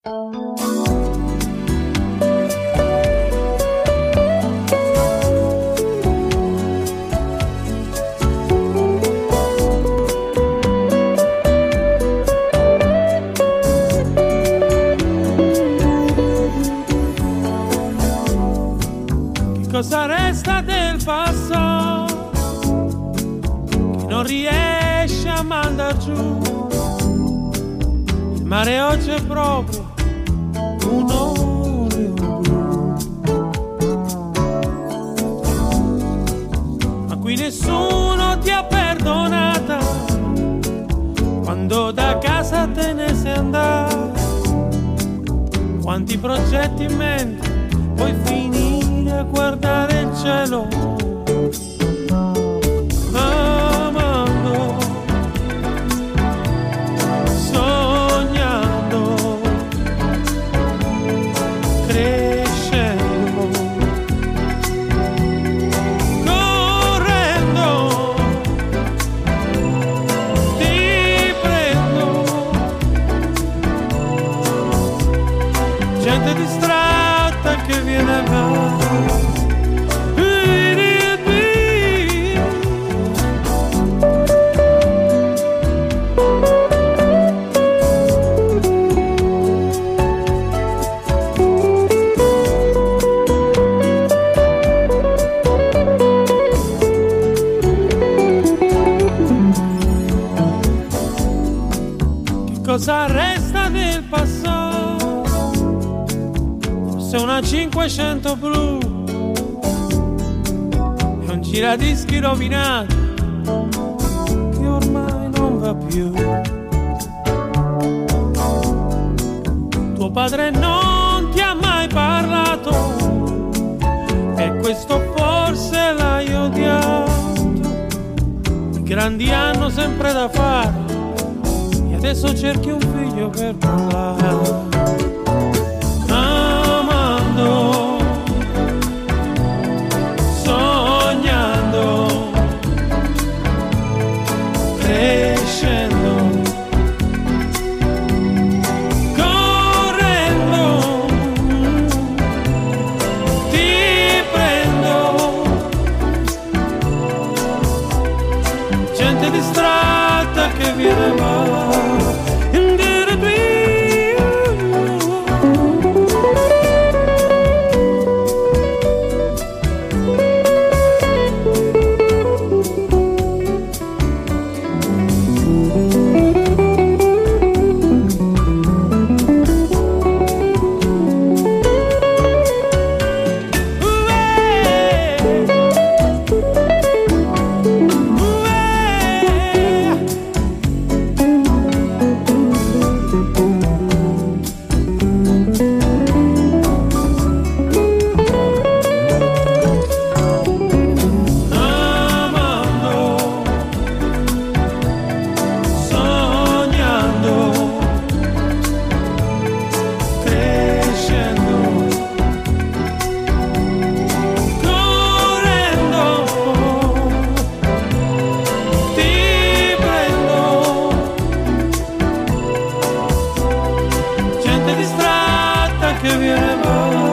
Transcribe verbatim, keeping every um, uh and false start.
Cosa resta del passato che non riesce a mandar giù? Il mare oggi è proprio un olio blu, ma qui nessuno ti ha perdonata quando da casa te ne sei andato. Quanti progetti in mente puoi finire a guardare il cielo, amando, sognando, crescendo, correndo, ti prendo, gente distratta che viene a cosa resta del passato? Forse una cinquecento blu e un giradischi rovinato che ormai non va più. Tuo padre non ti ha mai parlato, per questo forse l'hai odiato. I grandi hanno sempre da fare, adesso cerchi un figlio per parlare, amando, sognando, crescendo, correndo, ti prendo, gente distratta che viene e va. Che viene